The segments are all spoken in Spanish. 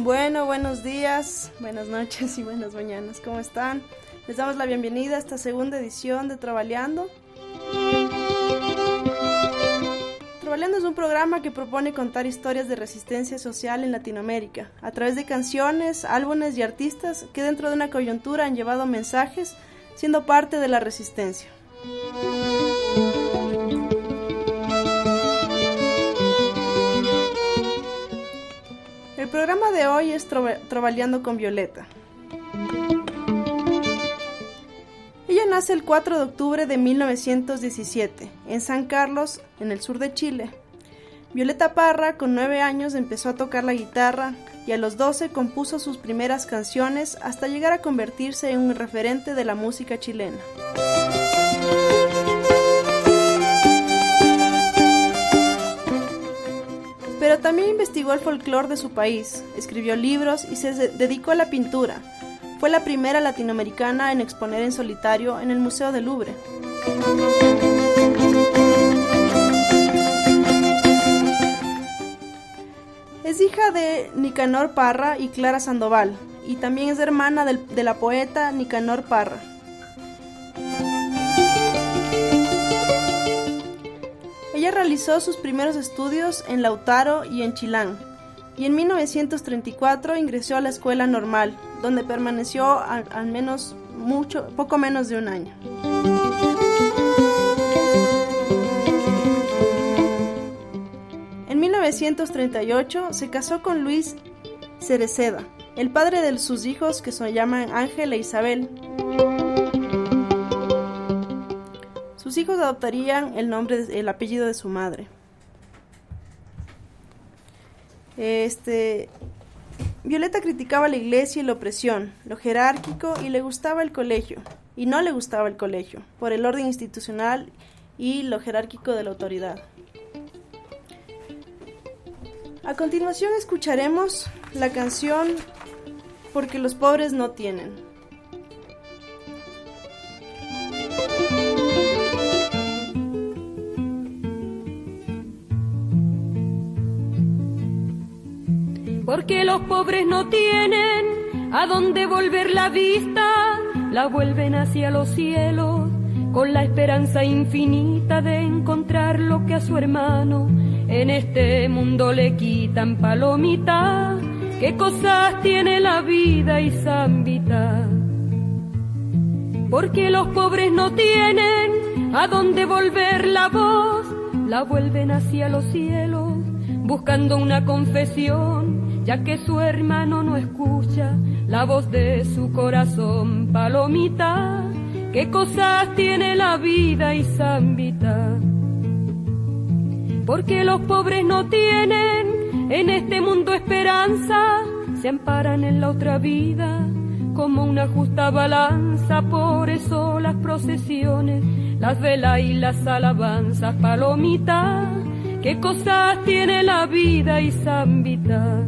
Bueno, buenos días, buenas noches y buenas mañanas. ¿Cómo están? Les damos la bienvenida a esta segunda edición de Trovaleando. Trovaleando es un programa que propone contar historias de resistencia social en Latinoamérica, a través de canciones, álbumes y artistas que dentro de una coyuntura han llevado mensajes, siendo parte de la resistencia. El programa de hoy es Trovaleando con Violeta. Ella nace el 4 de octubre de 1917, en San Carlos, en el sur de Chile. Violeta Parra, con 9 años, empezó a tocar la guitarra y a los 12 compuso sus primeras canciones hasta llegar a convertirse en un referente de la música chilena. Pero también investigó el folclore de su país, escribió libros y se dedicó a la pintura. Fue la primera latinoamericana en exponer en solitario en el Museo del Louvre. Es hija de Nicanor Parra y Clara Sandoval, y también es hermana de la poeta Nicanor Parra. Ella realizó sus primeros estudios en Lautaro y en Chillán, y en 1934 ingresó a la Escuela Normal, donde permaneció poco menos de un año. En 1938 se casó con Luis Cereceda, el padre de sus hijos que se llaman Ángel e Isabel. Sus hijos adoptarían el apellido de su madre. Violeta criticaba la iglesia y la opresión, lo jerárquico, y le gustaba el colegio, y no le gustaba el colegio, por el orden institucional y lo jerárquico de la autoridad. A continuación escucharemos la canción Porque los pobres no tienen. Porque los pobres no tienen a dónde volver la vista, la vuelven hacia los cielos, con la esperanza infinita de encontrar lo que a su hermano en este mundo le quitan. Palomita, qué cosas tiene la vida y zambita. Porque los pobres no tienen a dónde volver la voz, la vuelven hacia los cielos, buscando una confesión, ya que su hermano no escucha la voz de su corazón. Palomita, qué cosas tiene la vida y zambita. Porque los pobres no tienen en este mundo esperanza, se amparan en la otra vida como una justa balanza. Por eso las procesiones, las velas y las alabanzas. Palomita, qué cosas tiene la vida y zambita.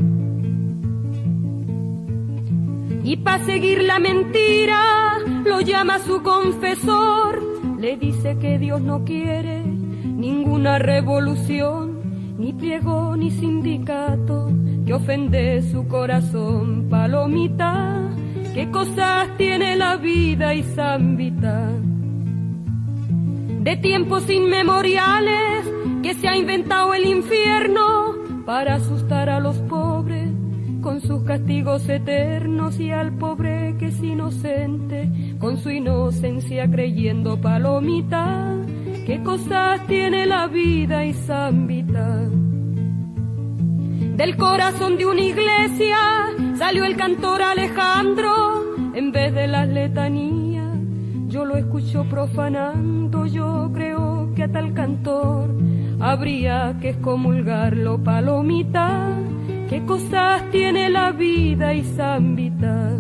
Y pa' seguir la mentira lo llama su confesor, le dice que Dios no quiere ninguna revolución, ni pliego ni sindicato que ofende su corazón. Palomita, qué cosas tiene la vida y zambita. De tiempos inmemoriales que se ha inventado el infierno para asustar a los pobres con sus castigos eternos, y al pobre que es inocente con su inocencia creyendo. Palomita, qué cosas tiene la vida y zambita. Del corazón de una iglesia salió el cantor Alejandro, en vez de las letanías yo lo escucho profanando. Yo creo que a tal cantor habría que excomulgarlo. Palomita, qué cosas tiene la vida y zambita.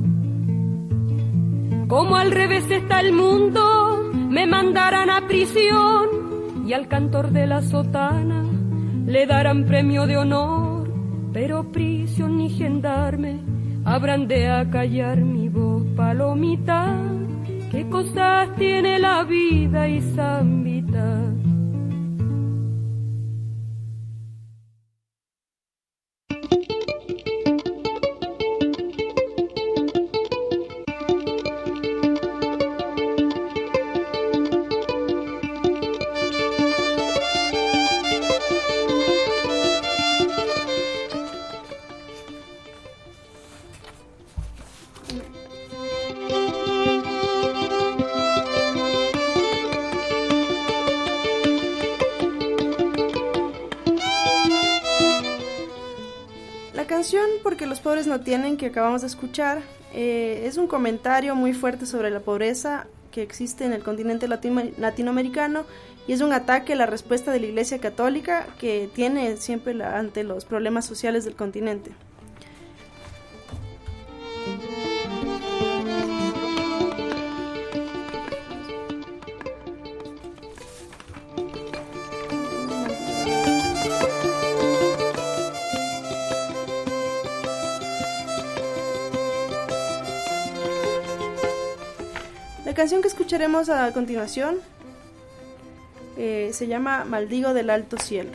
Como al revés está el mundo, me mandarán a prisión, y al cantor de la sotana le darán premio de honor. Pero prisión ni gendarme habrán de acallar mi voz. Palomita, qué cosas tiene la vida y zambita. canción Porque los pobres no tienen, que acabamos de escuchar, es un comentario muy fuerte sobre la pobreza que existe en el continente latinoamericano, y es un ataque a la respuesta de la Iglesia Católica que tiene siempre ante los problemas sociales del continente. La canción que escucharemos a continuación se llama Maldigo del Alto Cielo.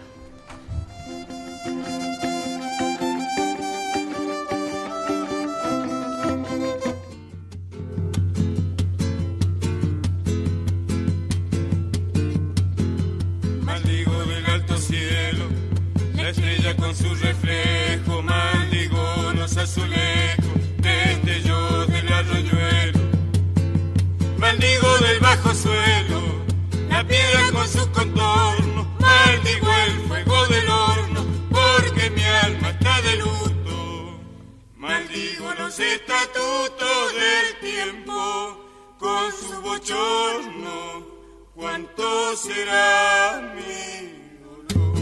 Maldigo del alto cielo, la estrella con su reflejo, maldigo los azulejos, destellos del arroyuelo. Maldigo del bajo suelo, la piedra con sus contornos, maldigo el fuego del horno, porque mi alma está de luto. Maldigo los estatutos del tiempo, con su bochorno, ¿cuánto será mi dolor?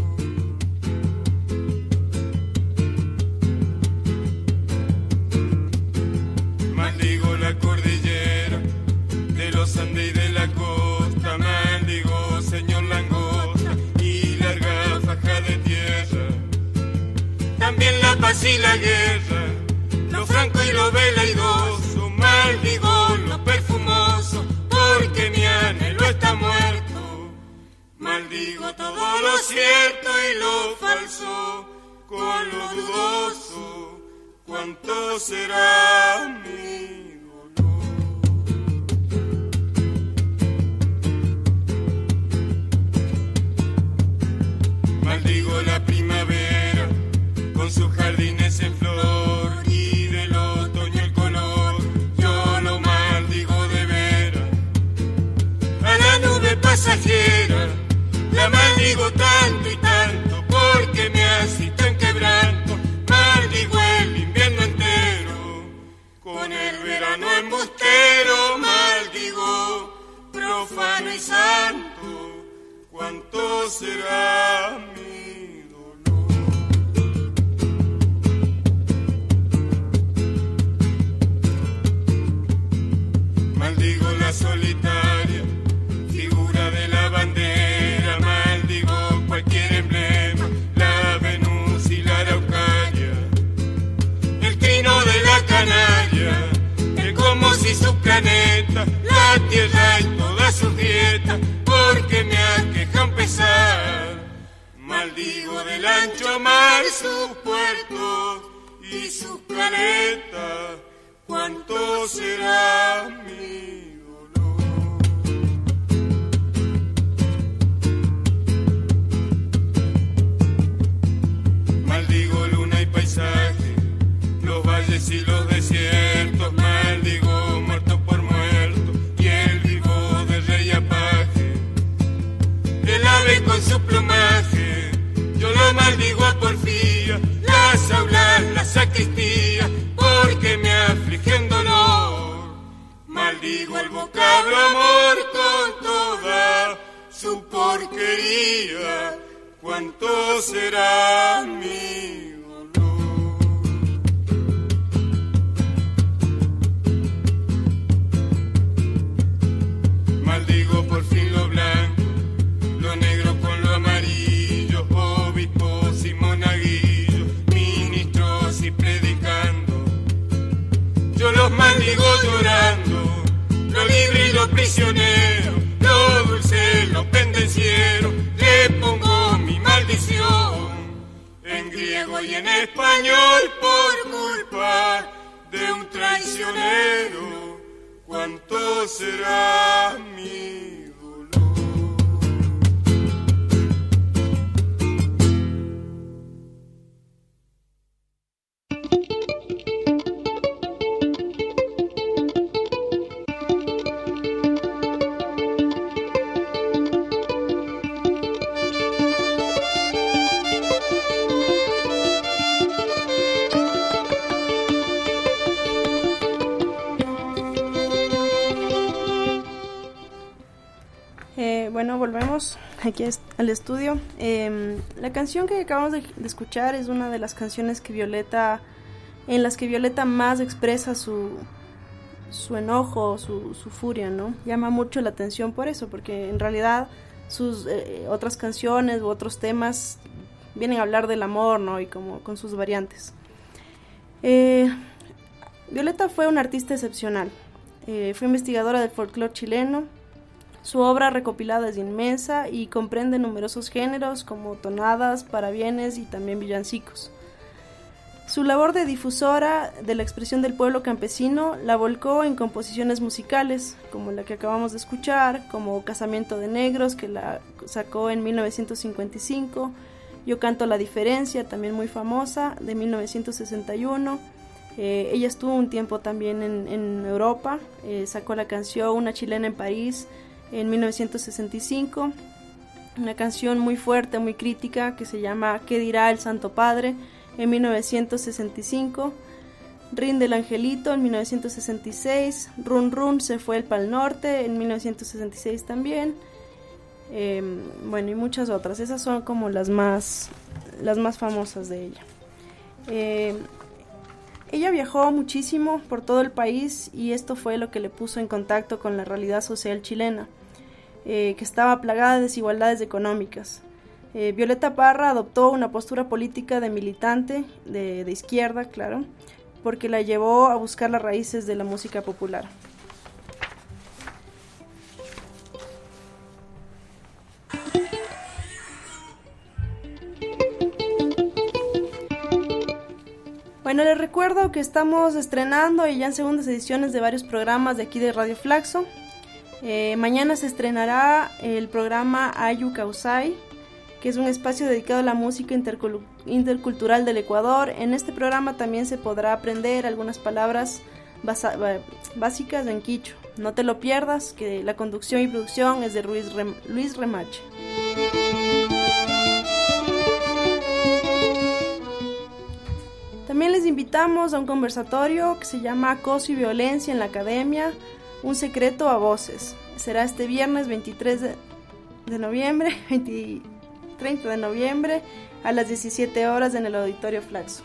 Maldigo la cordillera de los Andes y de la costa, maldigo señor langosta y larga faja de tierra. También la paz y la guerra, lo franco y lo veleidoso, maldigo lo perfumoso, porque mi anhelo está muerto. Maldigo todo lo cierto y lo falso, con lo dudoso, ¿cuánto será mi dolor? Maldigo la primavera, con sus jardines en flor, y del otoño el color, yo lo maldigo de veras. A la nube pasajera, la maldigo tanto y tanto, porque me asito en quebranto. Maldigo el invierno entero, con el verano embustero, maldigo profano y santo, ¿cuánto será mi dolor? Maldigo la solitaria figura de la bandera, maldigo cualquier emblema, la Venus y la Araucaria, el trino de la canaria, el como si su planeta, la tierra y todas sus grietas, porque me aqueja un pesar. Maldigo del ancho mar sus puertos y sus caletas, ¿cuánto será mi dolor? Maldigo luna y paisaje, los valles y los desiertos, maldigo muerto por muerto y el vivo del rey apaje. El ave con su plumaje, yo lo maldigo a porfía, las aulas, la sacristía, porque me afligen dolor. Maldigo el vocablo amor con toda su porquería, ¿cuánto será mi dolor? Maldigo por fin lo blanco, lo negro con lo amarillo, obispos y monaguillos, ministros y predicando. Yo los maldigo llorando, lo libre y lo prisionero, lo dulce, lo pendenciero, le pongo mi maldición. En griego y en español por culpa de un traicionero, ¿cuánto será mi dolor? regresamos aquí al estudio. La canción que acabamos de escuchar es una de las canciones en las que Violeta más expresa su enojo, su furia, ¿no? Llama mucho la atención por eso, porque en realidad sus otras canciones u otros temas vienen a hablar del amor, ¿no? Y como con sus variantes. Violeta fue una artista excepcional. Fue investigadora del folclore chileno. Su obra recopilada es inmensa y comprende numerosos géneros como tonadas, parabienes y también villancicos. Su labor de difusora de la expresión del pueblo campesino la volcó en composiciones musicales, como la que acabamos de escuchar, como Casamiento de Negros, que la sacó en 1955, Yo canto la diferencia, también muy famosa, de 1961. Ella estuvo un tiempo también en Europa, sacó la canción Una chilena en París en 1965, una canción muy fuerte, muy crítica, que se llama ¿Qué dirá el Santo Padre?, en 1965, Rinde el Angelito en 1966, Run Run se fue el Pal Norte en 1966 también, bueno, y muchas otras. Esas son como las más famosas de ella. Ella viajó muchísimo por todo el país y esto fue lo que le puso en contacto con la realidad social chilena, que estaba plagada de desigualdades económicas. Violeta Parra adoptó una postura política de militante, de izquierda, claro, porque la llevó a buscar las raíces de la música popular. Bueno, les recuerdo que estamos estrenando ya en segundas ediciones de varios programas de aquí de Radio Flaxo. Mañana se estrenará el programa Ayu Causay, que es un espacio dedicado a la música intercultural del Ecuador. En este programa también se podrá aprender algunas palabras básicas en quichua. No te lo pierdas, que la conducción y producción es de Luis Remache. También les invitamos a un conversatorio que se llama Acoso y Violencia en la Academia, un secreto a voces. Será este viernes 30 de noviembre a las 17 horas en el Auditorio Flaxo.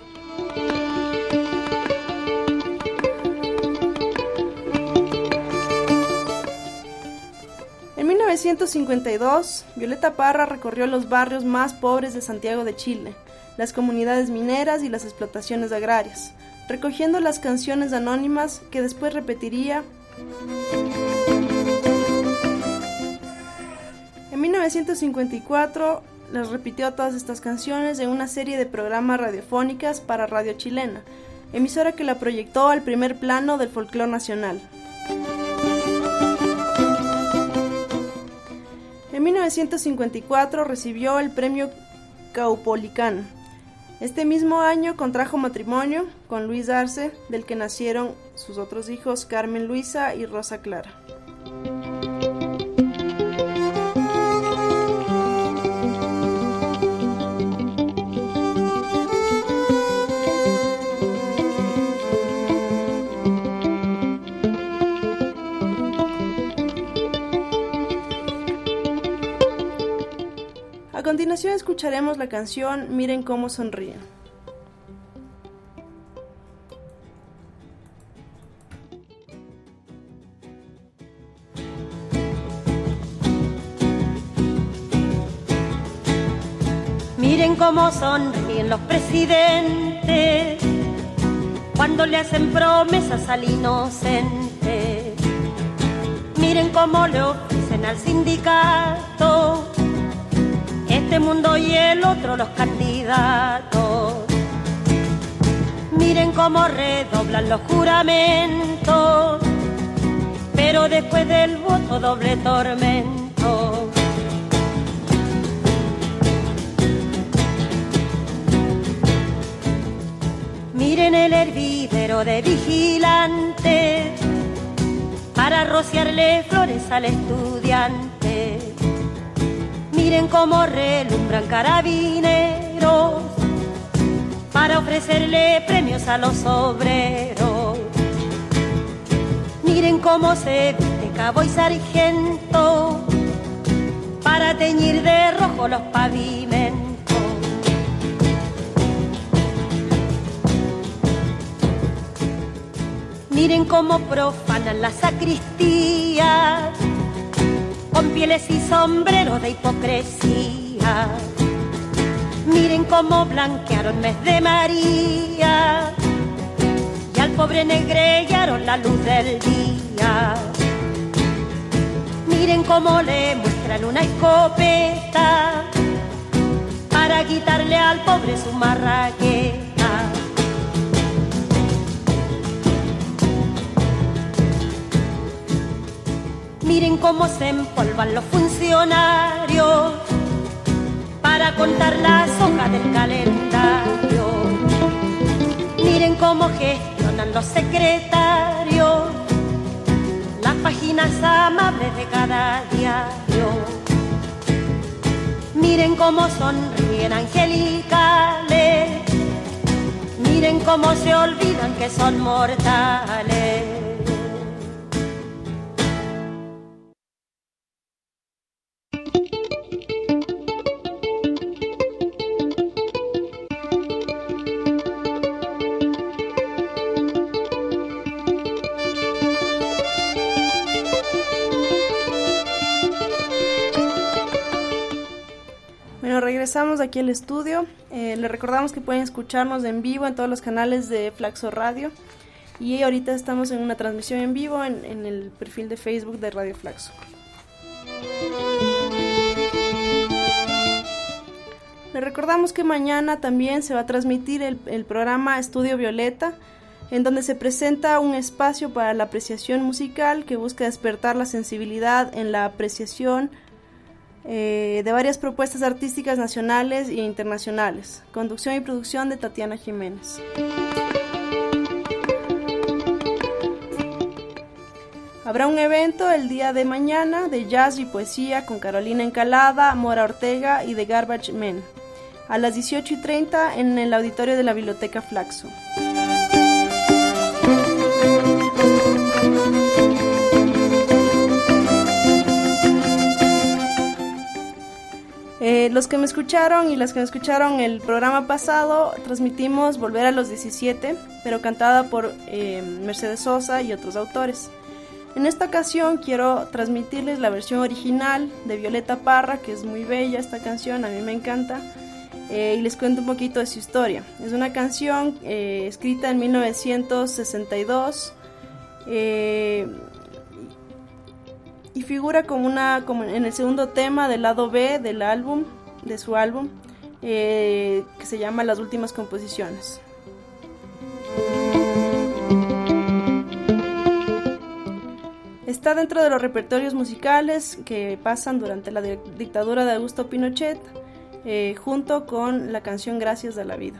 En 1952, Violeta Parra recorrió los barrios más pobres de Santiago de Chile, las comunidades mineras y las explotaciones agrarias, recogiendo las canciones anónimas que después repetiría. En 1954 las repitió todas estas canciones en una serie de programas radiofónicas para Radio Chilena, emisora que la proyectó al primer plano del folclore nacional. En 1954 recibió el premio Caupolicán. Este mismo año contrajo matrimonio con Luis Arce, del que nacieron sus otros hijos Carmen Luisa y Rosa Clara. A continuación escucharemos la canción Miren cómo sonríen. Miren cómo sonríen los presidentes cuando le hacen promesas al inocente. Miren cómo le ofrecen al sindicato este mundo y el otro, los candidatos. Miren cómo redoblan los juramentos, pero después del voto doble tormento. Miren el hervidero de vigilantes para rociarle flores al estudiante. Miren cómo relumbran carabineros para ofrecerle premios a los obreros. Miren cómo se viste cabo y sargento para teñir de rojo los pavimentos. Miren cómo profanan la sacristía, con pieles y sombreros de hipocresía. Miren cómo blanquearon mes de María y al pobre negrellaron la luz del día. Miren cómo le muestran una escopeta para quitarle al pobre su marraqueta. Miren cómo se empolvan los funcionarios para contar las hojas del calendario. Miren cómo gestionan los secretarios las páginas amables de cada diario. Miren cómo sonríen angelicales, miren cómo se olvidan que son mortales. Regresamos aquí al estudio. Les recordamos que pueden escucharnos en vivo en todos los canales de Flaxo Radio y ahorita estamos en una transmisión en vivo en el perfil de Facebook de Radio Flaxo. Les recordamos que mañana también se va a transmitir el programa Estudio Violeta, en donde se presenta un espacio para la apreciación musical que busca despertar la sensibilidad en la apreciación de varias propuestas artísticas nacionales e internacionales. Conducción y producción de Tatiana Jiménez. Habrá un evento el día de mañana de jazz y poesía con Carolina Encalada, Mora Ortega y The Garbage Men, a las 18:30 en el auditorio de la Biblioteca Flaxo. Los que me escucharon y las que me escucharon el programa pasado, transmitimos Volver a los 17, pero cantada por Mercedes Sosa y otros autores. En esta ocasión quiero transmitirles la versión original de Violeta Parra, que es muy bella esta canción, a mí me encanta, y les cuento un poquito de su historia. Es una canción escrita en 1962, y figura como en el segundo tema del lado B de su álbum, que se llama Las Últimas Composiciones. Está dentro de los repertorios musicales que pasan durante la dictadura de Augusto Pinochet, junto con la canción Gracias a la Vida.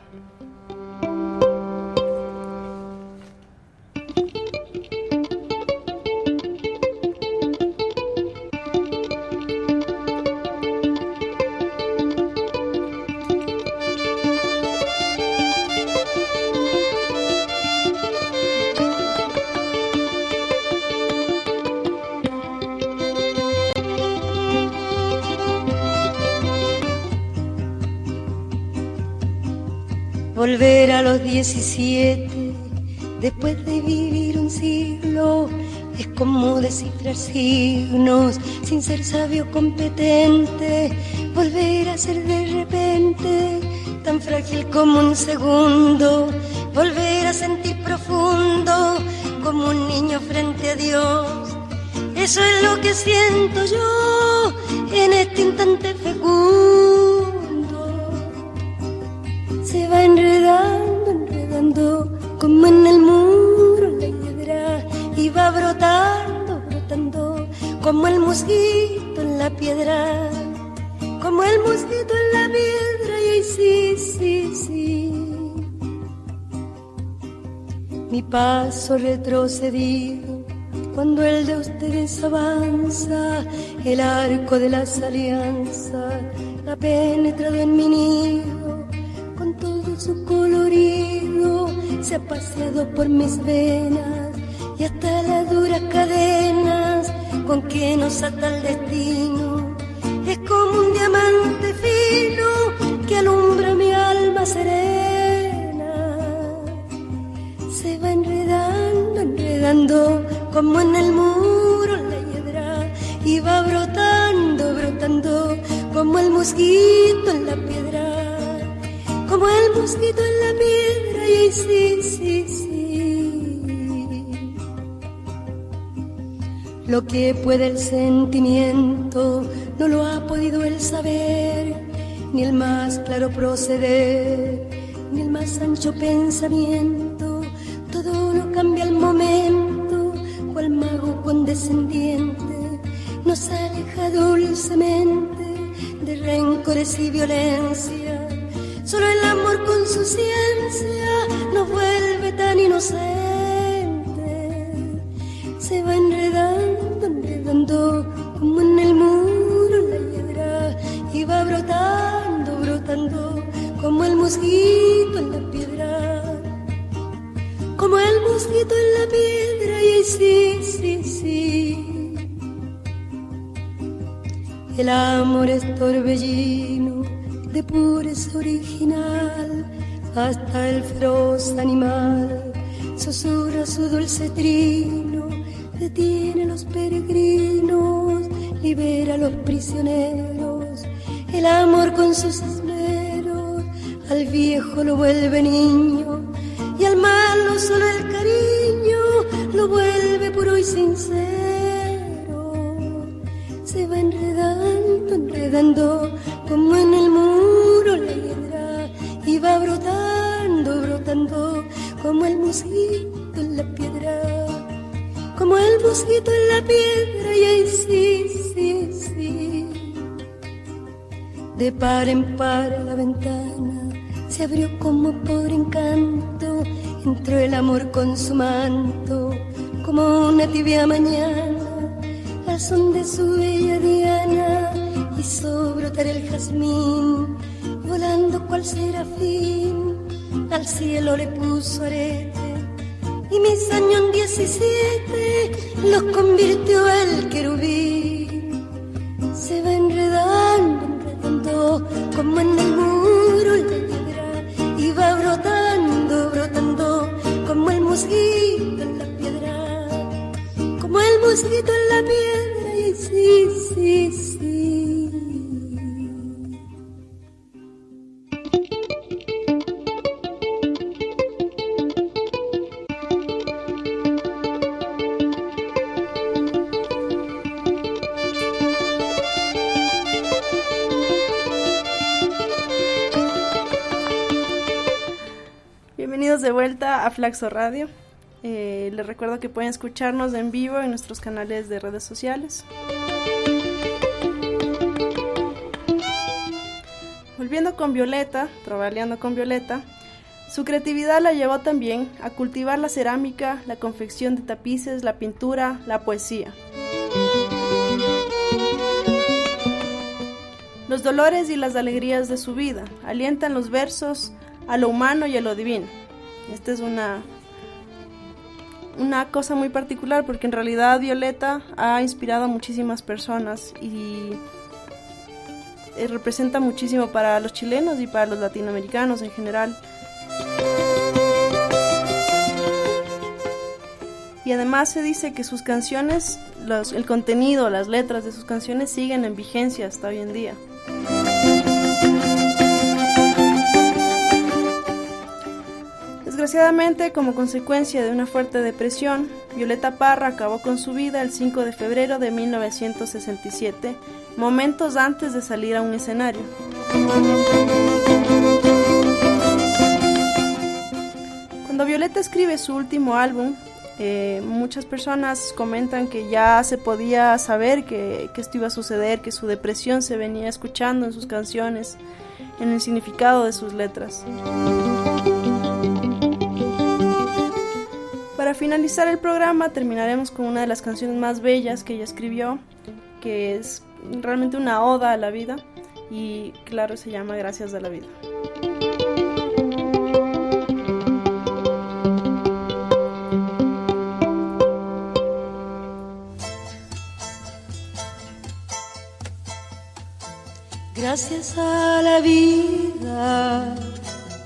Volver a los 17, después de vivir un siglo, es como descifrar signos, sin ser sabio competente. Volver a ser de repente, tan frágil como un segundo. Volver a sentir profundo, como un niño frente a Dios. Eso es lo que siento yo en este instante fecundo. Se va enredando, enredando, como en el muro la hiedra, y va brotando, brotando, como el mosquito en la piedra, como el mosquito en la piedra, y ahí sí, sí, sí. Mi paso retrocedido, cuando el de ustedes avanza, el arco de las alianzas ha penetrado en mi nido. Con todo su colorido se ha paseado por mis venas, y hasta las duras cadenas con que nos ata el destino. Es mañana serena se va enredando, enredando como en el muro la hiedra, y va brotando, brotando como el mosquito en la piedra, como el mosquito en la piedra. Y sí, sí, sí, lo que puede el sentimiento no lo ha podido el saber, ni el más claro proceder, ni el más ancho pensamiento. Todo lo cambia al momento, cual mago condescendiente nos aleja dulcemente de rencores y violencia. Solo el amor con su ciencia nos vuelve tan inocentes. Se va enredando, enredando como en el muro la hiedra, y va brotando, brotando como el mosquito en la piedra, como el mosquito en la piedra. Y sí, sí, sí, el amor es torbellino de pureza original, hasta el feroz animal susurra su dulce trino, detiene a los peregrinos, libera a los prisioneros. El amor con sus esmeros al viejo lo vuelve niño, y al malo solo el cariño lo vuelve puro y sincero. Se va enredando, enredando como en el muro la hiedra, y va brotando, brotando como el mosquito en la piedra, como el mosquito en la piedra. Y ahí sí, sí, sí, de par en par la ventana se abrió como por encanto, entró el amor con su manto, como una tibia mañana, al son de su bella diana, hizo brotar el jazmín, volando cual serafín, al cielo le puso arete, y mis años en 17 los convirtió el querubín. Se va enredando, enredando como en el muro la hiedra, y va brotando, brotando como el mosquito en la piedra, como el mosquito en la piedra. Y sí, sí, sí. Bienvenidos de vuelta a Flaxo Radio. Les recuerdo que pueden escucharnos en vivo en nuestros canales de redes sociales. Volviendo con Violeta, trovaleando con Violeta, su creatividad la llevó también a cultivar la cerámica, la confección de tapices, la pintura, la poesía. Los dolores y las alegrías de su vida alientan los versos a lo humano y a lo divino. Esta es una cosa muy particular, porque en realidad Violeta ha inspirado a muchísimas personas y representa muchísimo para los chilenos y para los latinoamericanos en general. Y además se dice que sus canciones, el contenido, las letras de sus canciones siguen en vigencia hasta hoy en día. Desgraciadamente, como consecuencia de una fuerte depresión, Violeta Parra acabó con su vida el 5 de febrero de 1967, momentos antes de salir a un escenario. Cuando Violeta escribe su último álbum, muchas personas comentan que ya se podía saber que esto iba a suceder, que su depresión se venía escuchando en sus canciones, en el significado de sus letras. Para finalizar el programa terminaremos con una de las canciones más bellas que ella escribió, que es realmente una oda a la vida, y claro, se llama Gracias a la vida. Gracias a la vida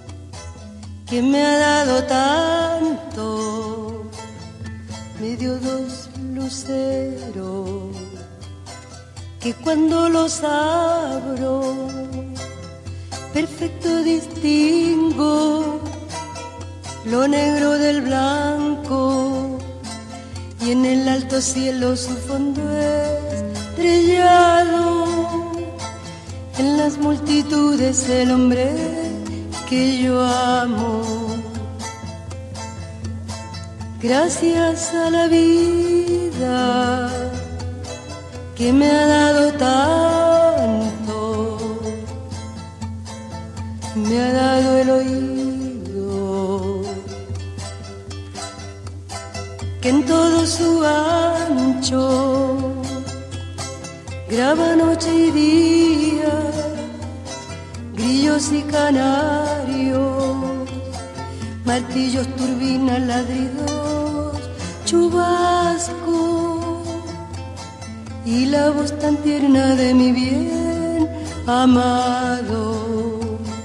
que me ha dado tanto, me dio dos luceros que cuando los abro perfecto distingo lo negro del blanco, y en el alto cielo su fondo estrellado, en las multitudes el hombre que yo amo. Gracias a la vida que me ha dado tanto, me ha dado el oído que en todo su ancho graba noche y día, grillos y canarios, martillos, turbinas, ladridos, chubasco, y la voz tan tierna de mi bien amado.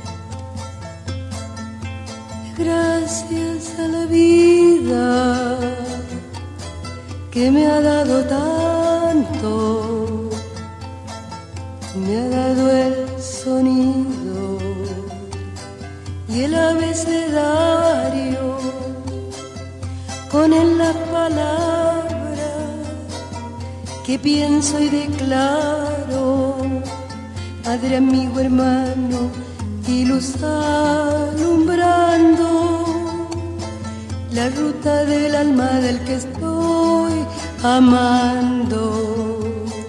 Gracias a la vida que me ha dado tanto, me ha dado el sonido y el abecedario, con él las palabras que pienso y declaro, padre, amigo, hermano y luz alumbrando la ruta del alma del que estoy amando.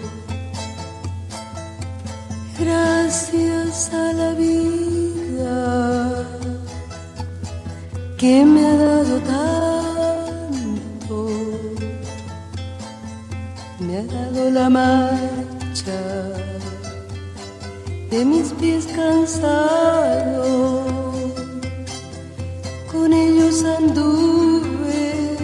Gracias a la vida que me ha dado tanto, me ha dado la marcha de mis pies cansados, con ellos anduve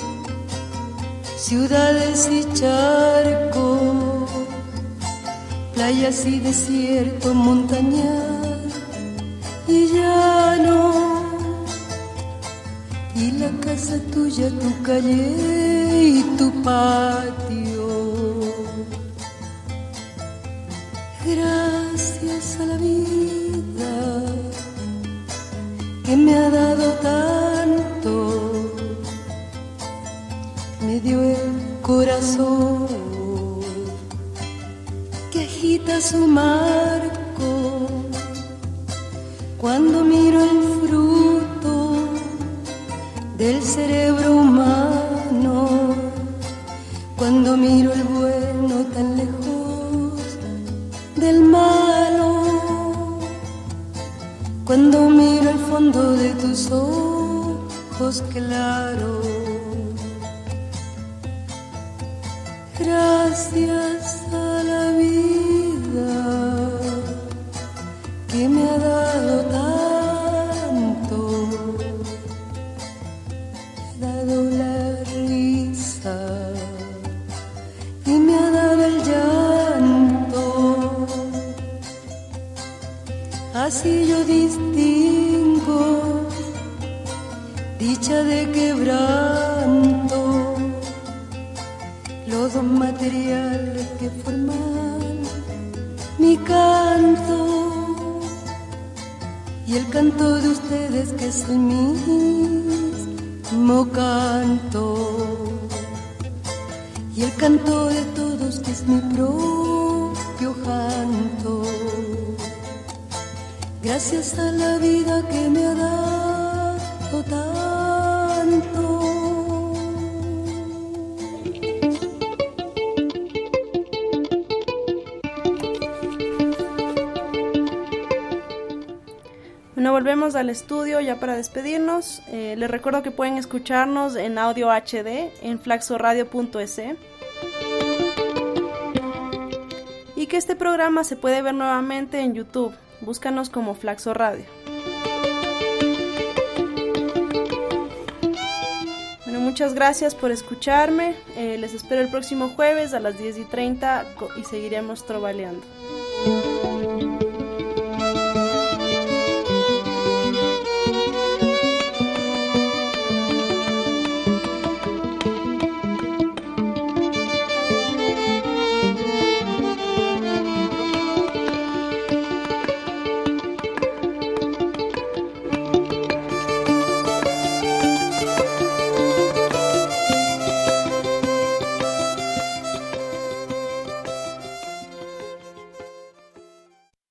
ciudades y charcos, playas y desiertos, montañas y llano, y la casa tuya, tu calle y tu patio. Gracias a la vida que me ha dado tanto, me dio el corazón que agita su marco cuando miro el fruto del cerebro humano, cuando miro el bueno tan lejos del malo, cuando miro el fondo de tus ojos claros. Gracias a la vida que me ha dado tanto, me ha dado la risa y me ha dado el llanto. Así yo distingo dicha de quebranto, los dos materiales que forman mi canto, y el canto de ustedes que es el mismo canto, y el canto de todos que es mi propio canto. Gracias a la vida que me ha dado tanto. Bueno, volvemos al estudio ya para despedirnos. Les recuerdo que pueden escucharnos en audio HD en flaxoradio.es y que este programa se puede ver nuevamente en YouTube. Búscanos como Flaxo Radio. Bueno, muchas gracias por escucharme. Les espero el próximo jueves a las 10:30 y seguiremos trovaleando.